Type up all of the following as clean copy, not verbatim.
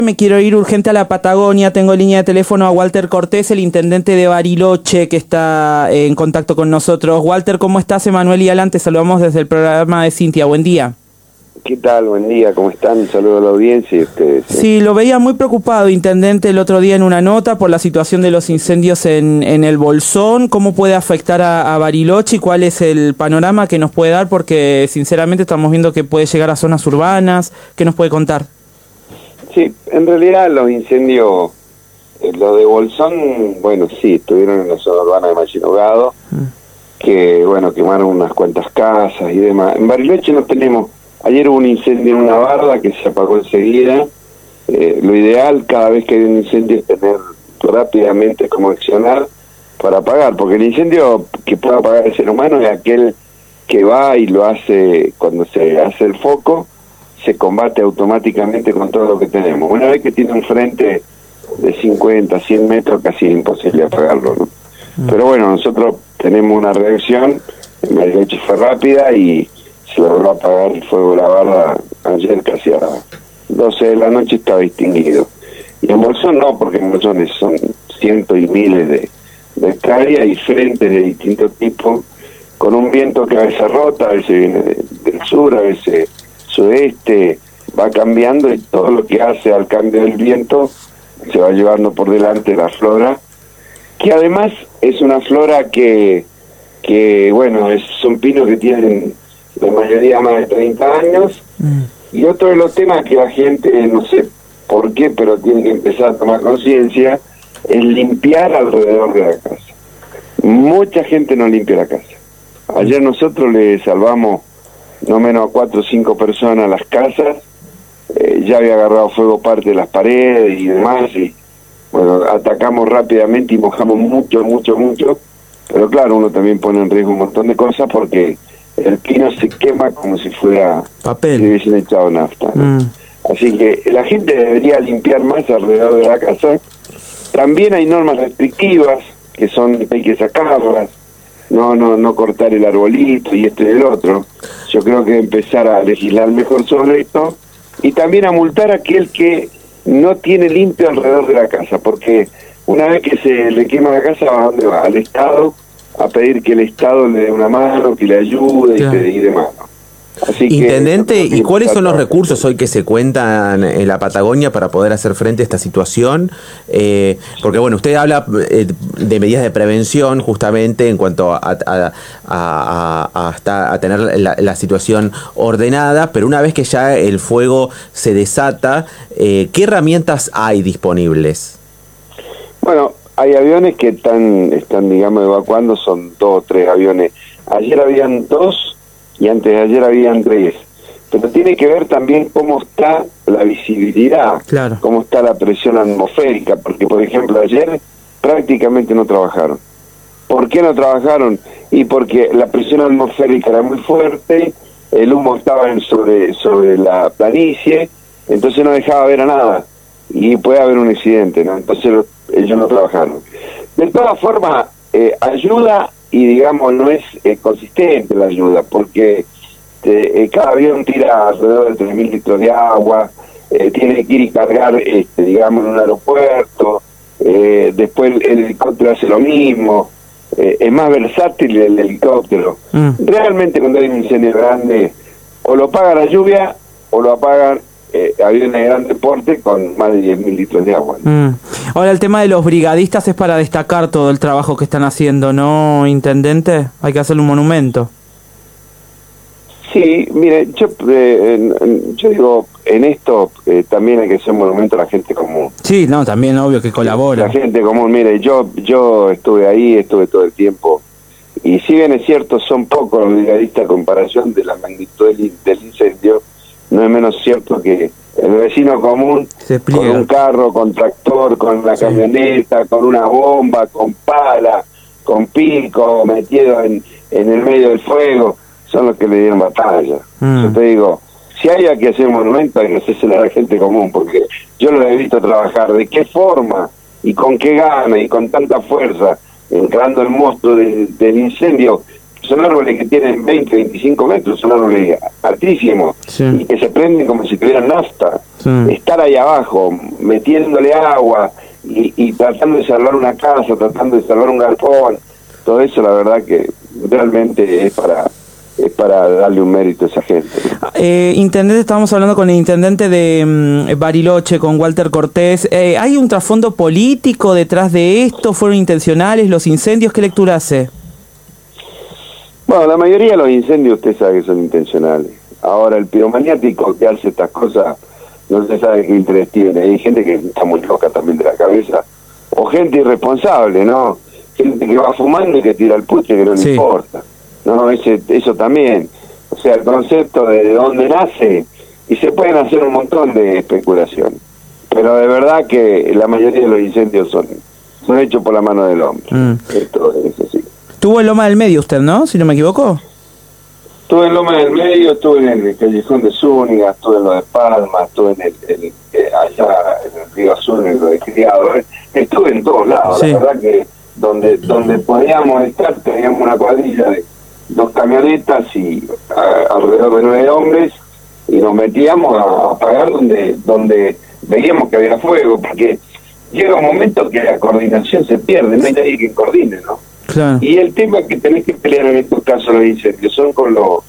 Me quiero ir urgente a la Patagonia, tengo línea de teléfono a Walter Cortés, el intendente de Bariloche, que está en contacto con nosotros. Walter, ¿cómo estás? Emanuel y Alan, te saludamos desde el programa de Cintia, buen día. ¿Qué tal? Buen día, ¿cómo están? Un saludo a la audiencia y a ustedes. Sí, lo veía muy preocupado, intendente, el otro día en una nota por la situación de los incendios en el Bolsón. ¿Cómo puede afectar a Bariloche y cuál es el panorama que nos puede dar? Porque sinceramente estamos viendo que puede llegar a zonas urbanas. ¿Qué nos puede contar? Sí, en realidad los incendios, los de Bolsón, bueno, sí, estuvieron en la zona urbana de Machinogado, que, bueno, quemaron unas cuantas casas y demás. En Bariloche no tenemos, ayer hubo un incendio en una barda que se apagó enseguida. Lo ideal cada vez que hay un incendio es tener rápidamente cómo accionar para apagar, porque el incendio que puede apagar el ser humano es aquel que va y lo hace cuando se hace el foco, se combate automáticamente con todo lo que tenemos. Una vez que tiene un frente de 50, 100 metros, casi es imposible apagarlo, ¿no? Pero bueno, nosotros tenemos una reacción, en Bariloche fue rápida y se logró apagar el fuego de la barra ayer casi a las 12 de la noche, estaba extinguido. Y en Bolsón no, porque en Bolsón son cientos y miles de hectáreas y frentes de distintos tipos, con un viento que a veces rota, a veces viene del sur, a veces sudeste, va cambiando y todo lo que hace al cambio del viento se va llevando por delante la flora, que además es una flora que bueno, son pinos que tienen la mayoría más de 30 años, y otro de los temas que la gente, no sé por qué, pero tiene que empezar a tomar conciencia, es limpiar alrededor de la casa. Mucha gente no limpia la casa. Ayer nosotros le salvamos no menos a 4 o 5 personas las casas, ya había agarrado fuego parte de las paredes y demás, y bueno, atacamos rápidamente y mojamos mucho, pero claro, uno también pone en riesgo un montón de cosas porque el pino se quema como si fuera papel, si hubiesen echado nafta, ¿no? Así que la gente debería limpiar más alrededor de la casa. También hay normas restrictivas que hay que sacarlas, no cortar el arbolito y esto y el otro. Yo creo que empezar a legislar mejor sobre esto y también a multar a aquel que no tiene limpio alrededor de la casa, porque una vez que se le quema la casa, ¿a dónde va? Al Estado, a pedir que el Estado le dé una mano, que le ayude, claro, y demás. Así Intendente, ¿y cuáles son los recursos hoy que se cuentan en la Patagonia para poder hacer frente a esta situación? Porque bueno, usted habla de medidas de prevención justamente en cuanto a tener la situación ordenada, pero una vez que ya el fuego se desata, ¿qué herramientas hay disponibles? Bueno, hay aviones que están digamos, evacuando, son 2 o 3 aviones. Ayer habían 2 y antes de ayer habían 3. Pero tiene que ver también cómo está la visibilidad, claro, cómo está la presión atmosférica, porque por ejemplo ayer prácticamente no trabajaron. ¿Por qué no trabajaron? Y porque la presión atmosférica era muy fuerte, el humo estaba sobre la planicie, entonces no dejaba ver a nada, y puede haber un accidente, ¿no? Entonces ellos no trabajaron. De todas formas, ayuda, y digamos no es consistente la ayuda, porque cada avión tira alrededor de 3.000 litros de agua, tiene que ir y cargar, digamos, en un aeropuerto, después el helicóptero hace lo mismo, es más versátil el helicóptero. Realmente cuando hay un incendio grande, o lo apaga la lluvia, o lo apagan aviones de gran porte con más de 10.000 litros de agua. Ahora, el tema de los brigadistas es para destacar todo el trabajo que están haciendo, ¿no, intendente? Hay que hacerle un monumento. Sí, mire, yo digo, en esto también hay que hacer un monumento a la gente común. Sí, no, también obvio que colabora. La gente común, mire, yo estuve ahí, estuve todo el tiempo, y si bien es cierto, son pocos los brigadistas a comparación de la magnitud del incendio, no es menos cierto que el vecino común, con un carro, con tractor, con la camioneta, con una bomba, con pala, con pico, metido en el medio del fuego, son los que le dieron batalla. Yo te digo, si hay que hacer un monumento, hay que hacerse a la gente común, porque yo lo he visto trabajar, de qué forma, y con qué gana, y con tanta fuerza, entrando el monstruo del incendio, son árboles que tienen 20, 25 metros, son árboles altísimos, sí, y que se prenden como si tuvieran nafta. sí. Estar ahí abajo, metiéndole agua y tratando de salvar una casa, tratando de salvar un galpón, todo eso la verdad que realmente es para darle un mérito a esa gente. Intendente, estábamos hablando con el intendente de Bariloche, con Walter Cortés. ¿Hay un trasfondo político detrás de esto? ¿Fueron intencionales los incendios? ¿Qué lectura hace? Bueno, la mayoría de los incendios usted sabe que son intencionales. Ahora, el piromaniático que hace estas cosas no se sabe qué interés tiene. Hay gente que está muy loca también de la cabeza, o gente irresponsable, ¿no? Gente que va fumando y que tira el puche que no le importa. No, eso también. O sea, el concepto de dónde nace, y se pueden hacer un montón de especulaciones. Pero de verdad que la mayoría de los incendios son hechos por la mano del hombre. Esto es así. Estuvo en Loma del Medio usted, ¿no? Si no me equivoco. Estuve en Loma del Medio, estuve en el Callejón de Zúñiga, estuve en lo de Palma, estuve en allá en el Río Azul, en lo de Criado. Estuve en todos lados. Sí. La verdad que donde podíamos estar teníamos una cuadrilla de 2 camionetas y alrededor de 9 hombres, y nos metíamos a apagar donde veíamos que había fuego, porque llega un momento que la coordinación se pierde, no hay nadie que coordine, ¿no? Claro. Y el tema que tenés que pelear en estos casos los incendios son con lo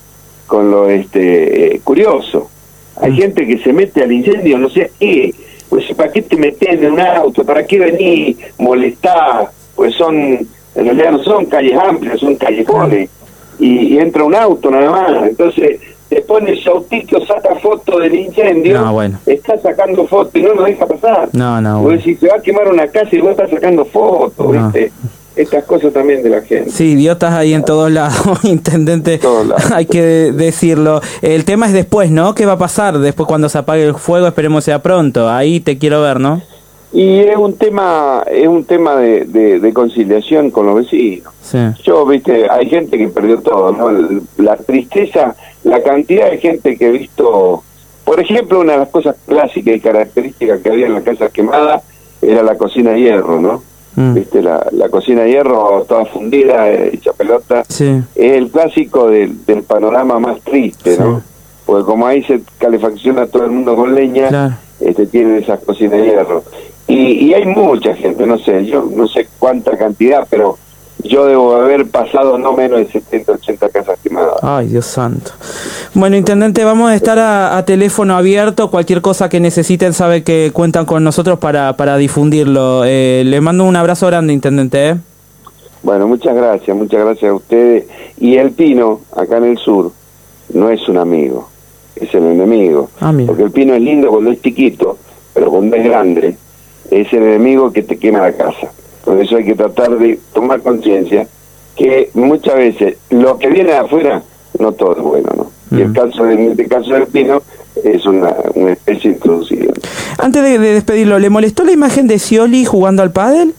curioso. Hay gente que se mete al incendio, no sé qué, pues ¿para qué te metes en un auto? ¿Para qué venís? Molestar, pues en realidad no son calles amplias, son callejones, y entra un auto nada más, entonces te pone el autito, saca foto del incendio, está sacando fotos y no nos deja pasar. Vos decís, se va a quemar una casa y vos estás sacando fotos, ¿viste? Estas cosas también de la gente. Sí, idiotas ahí en todos lados, intendente, hay que decirlo. El tema es después, ¿no? ¿Qué va a pasar después cuando se apague el fuego? Esperemos sea pronto, ahí te quiero ver, ¿no? Y es un tema de conciliación con los vecinos. Sí. Yo, viste, hay gente que perdió todo, ¿no? La tristeza, la cantidad de gente que he visto, por ejemplo, una de las cosas clásicas y características que había en la casa quemada era la cocina de hierro, ¿no? Viste, la cocina de hierro toda fundida, hecha pelota. Sí. Es el clásico del panorama más triste, ¿no? Sí. Porque como ahí se calefacciona todo el mundo con leña, claro, tienen esas cocinas de hierro. Y hay mucha gente, no sé, yo no sé cuánta cantidad, pero yo debo haber pasado no menos de 70, 80 casas quemadas. Ay, Dios santo. Bueno, intendente, vamos a estar a teléfono abierto. Cualquier cosa que necesiten, sabe que cuentan con nosotros para difundirlo. Le mando un abrazo grande, intendente. Bueno, muchas gracias a ustedes. Y el pino, acá en el sur, no es un amigo, es el enemigo. Porque el pino es lindo cuando es chiquito, pero cuando es grande, es el enemigo que te quema la casa. Por eso hay que tratar de tomar conciencia que muchas veces lo que viene de afuera no todo es bueno, ¿no? Y en este caso del pino es una especie introducida. Antes de despedirlo, ¿le molestó la imagen de Scioli jugando al pádel?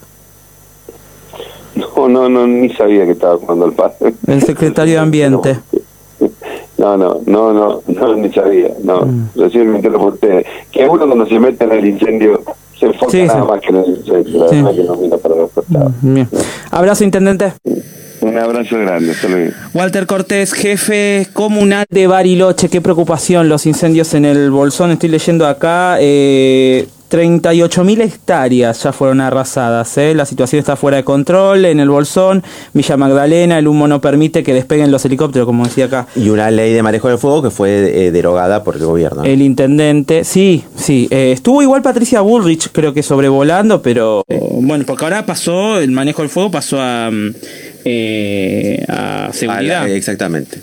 No, ni sabía que estaba jugando al pádel. El secretario de Ambiente. No, ni sabía. No, recién me enteré por ustedes. Que uno cuando se mete en el incendio se enfoca nada más que en el incendio. La verdad que no mira para los costados. Bien. Abrazo, intendente. Un abrazo grande, hasta luego. Walter Cortés, jefe comunal de Bariloche. Qué preocupación los incendios en el Bolsón. Estoy leyendo acá, 38.000 hectáreas ya fueron arrasadas. La situación está fuera de control en el Bolsón, Villa Magdalena. El humo no permite que despeguen los helicópteros, como decía acá. Y una ley de manejo del fuego que fue derogada por el gobierno. El intendente, sí. Estuvo igual Patricia Bullrich, creo que sobrevolando, pero bueno, porque ahora pasó, el manejo del fuego pasó a seguridad. Exactamente.